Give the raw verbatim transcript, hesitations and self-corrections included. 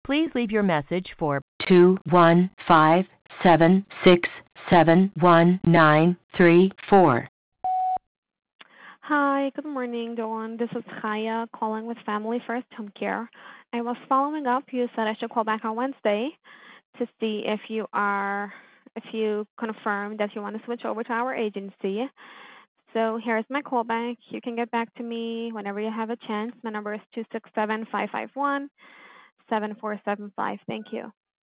Please leave your message for two one five seven six seven one nine three four. Hi, good morning, Dawn. This is Chaya calling with Family First Home Care. I was following up. You said I should call back on Wednesday to see if you are, if you confirm that you want to switch over to our agency. So here's my callback. You can get back to me whenever you have a chance. My number is two six seven, five five one, seven four seven five. Thank you.